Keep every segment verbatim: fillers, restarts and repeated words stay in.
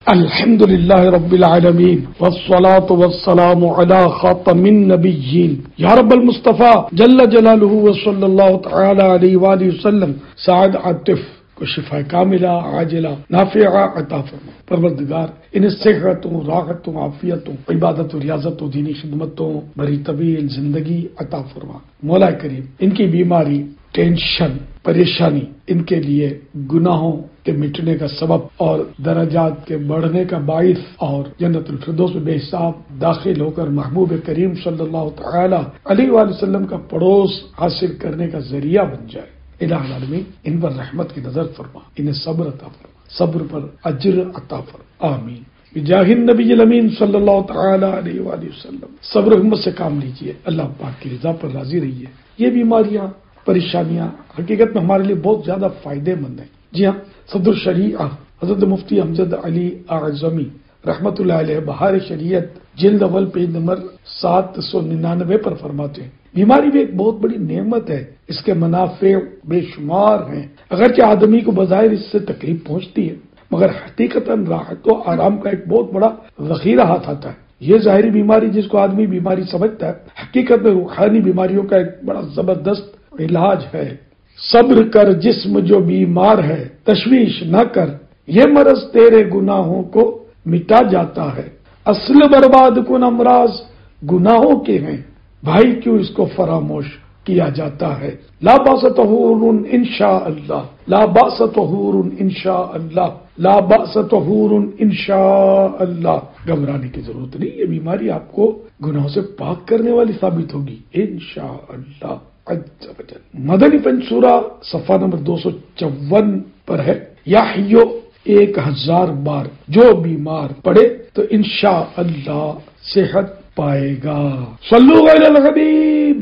الحمدللہ رب العالمین والصلاة والسلام علی خاتم النبیین یا رب المصطفیٰ جل جلالہ وصلی اللہ تعالی علیہ وآلہ وسلم سعد عاطف کو شفا کاملہ عاجلہ نافعہ عطا فرما۔ پروردگار انہیں صحتوں، راحتوں، عافیتوں، عبادت و ریاضت و دینی خدمتوں بری طویل زندگی عطا فرما۔ مولا کریم ان کی بیماری، ٹینشن، پریشانی ان کے لیے گناہوں کے مٹنے کا سبب اور درجات کے بڑھنے کا باعث اور جنت الفردوس میں بے حساب داخل ہو کر محبوب کریم صلی اللہ تعالی علیہ وآلہ وسلم کا پڑوس حاصل کرنے کا ذریعہ بن جائے۔ الہ العالمین ان پر رحمت کی نظر فرما، انہیں صبر عطا فرما، صبر پر اجر عطا فرما، آمین بجاہ النبی الامین صلی اللہ تعالی علیہ وآلہ وسلم۔ صبر و ہمت سے کام لیجیے، اللہ پاک کی رضا پر راضی رہیے۔ یہ بیماریاں، پریشانیاں حقیقت میں ہمارے لیے بہت زیادہ فائدے مند ہیں۔ جی ہاں، صدر شریعہ حضرت مفتی امجد علی اعظمی رحمت اللہ علیہ بہار شریعت جلد اول پیج نمبر سات سو ننانوے پر فرماتے ہیں، بیماری بھی ایک بہت بڑی نعمت ہے، اس کے منافع بے شمار ہیں۔ اگرچہ آدمی کو بظاہر اس سے تکلیف پہنچتی ہے، مگر حقیقتاً راحت و آرام کا ایک بہت بڑا ذخیرہ ہاتھ آتا ہے۔ یہ ظاہری بیماری جس کو آدمی بیماری سمجھتا ہے، حقیقت میں روحانی بیماریوں کا ایک بڑا زبردست علاج ہے۔ صبر کر جسم جو بیمار ہے، تشویش نہ کر، یہ مرض تیرے گناہوں کو مٹا جاتا ہے۔ اصل برباد کن امراض گناہوں کے ہیں، بھائی کیوں اس کو فراموش کیا جاتا ہے۔ لا باس طہور انشاء اللہ، لا باس طہور انشاء اللہ، لا باس طہور انشاء اللہ۔ گھبرانے کی ضرورت نہیں، یہ بیماری آپ کو گناہوں سے پاک کرنے والی ثابت ہوگی انشاء اللہ عز و جل۔ مدنی پنج سورہ صفحہ نمبر دو سو چون پر ہے، یا حیو ایک ہزار بار جو بیمار پڑے تو انشاء اللہ صحت پائے گا۔ صلو علی الحبیب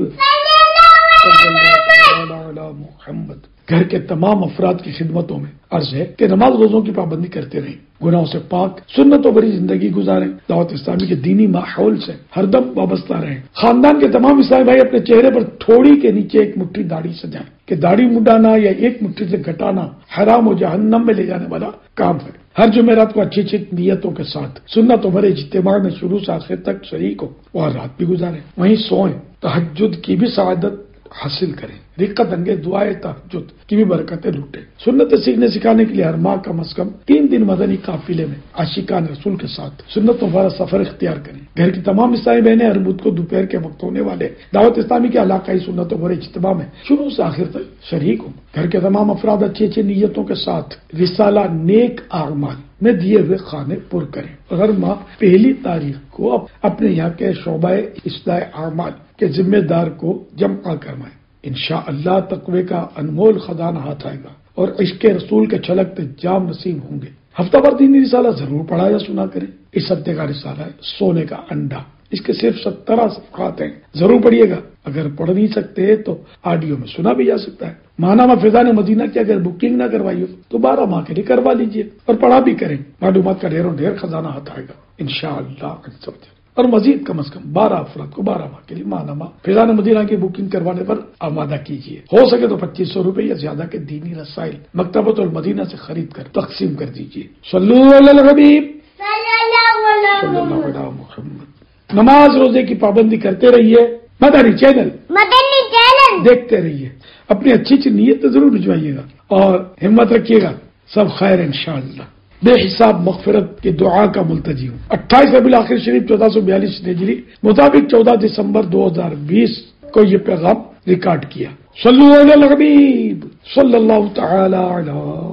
صلی اللہ علی محمد۔ گھر کے تمام افراد کی خدمتوں میں عرض ہے کہ نماز روزوں کی پابندی کرتے رہیں، گناہوں سے پاک سنت و بری زندگی گزاریں، دعوت اسلامی کے دینی ماحول سے ہر دم وابستہ رہیں۔ خاندان کے تمام اسلامی بھائی اپنے چہرے پر تھوڑی کے نیچے ایک مٹھی داڑھی سجائیں کہ داڑھی مڈانا یا ایک مٹھی سے گھٹانا حرام و جہنم میں لے جانے والا کام ہے۔ ہر جمعرات کو اچھی اچھی نیتوں کے ساتھ سنت و بڑے اجتماع میں شروع سے آخر تک شریک ہو اور رات بھی گزاریں، وہیں سوئیں، تہجد کی بھی سعادت حاصل کریں، رقت انگیز دعائے تہجد کی بھی برکتیں لوٹیں۔ سنت سیکھنے سکھانے کے لیے ہر ماہ کم از کم تین دن مدنی قافلے میں عاشقان رسول کے ساتھ سنتوں والا سفر اختیار کریں۔ گھر کی تمام اسلامی بہنیں ہر بدھ کو دوپہر کے وقت ہونے والے دعوت اسلامی کے علاقائی سنتوں بڑے اجتماع میں شروع سے آخر تک شریک ہوں۔ گھر کے تمام افراد اچھی اچھی نیتوں کے ساتھ رسالہ نیک اعمال میں دیے ہوئے خانے پر کریں۔ ہر ماہ پہلی تاریخ کو اپنے یہاں کے شعبہ اصلاح اعمال کے ذمہ دار کو جمع کروائیں۔ انشاءاللہ تقوی کا انمول خزانہ ہاتھ آئے گا اور عشق رسول کے چھلکتے جام نصیب ہوں گے۔ ہفتہ بھر دینی رسالہ ضرور پڑھا یا سنا کریں۔ اس ہفتے کا رسالہ ہے سونے کا انڈا، اس کے صرف سترہ صفحات ہیں، ضرور پڑھیے گا۔ اگر پڑھ نہیں سکتے تو آڈیو میں سنا بھی جا سکتا ہے۔ ماہنامہ فیضان مدینہ کی اگر بکنگ نہ کروائی ہو تو بارہ ماہ کے لیے کروا لیجیے اور پڑھا بھی کریں۔ معلومات کا ڈھیروں ڈھیر خزانہ ہاتھ آئے گا انشاءاللہ عز و جل۔ اور مزید کم از کم بارہ افراد کو بارہ ماہ کے لیے ماہنامہ فیضان مدینہ کی بکنگ کروانے پر آمادہ کیجیے۔ ہو سکے تو پچیس سو روپے یا زیادہ کے دینی رسائل مکتبۃ المدینہ سے خرید کر تقسیم کر دیجیے۔ صلو علی الحبیب صلی اللہ علی محمد۔ نماز روزے کی پابندی کرتے رہیے، مدنی چینل مدنی چینل دیکھتے رہیے، اپنی اچھی اچھی نیت ضرور بھجوائیے گا اور ہمت رکھیے گا، سب خیر انشاءاللہ۔ بے حساب مغفرت کی دعا کا ملتجی ہوں۔ اٹھائیس ربیع الاخر شریف چودہ سو بیالیس ہجری مطابق چودہ دسمبر دو ہزار بیس کو یہ پیغام ریکارڈ کیا۔ صلو علی الحبیب صلی اللہ تعالی علی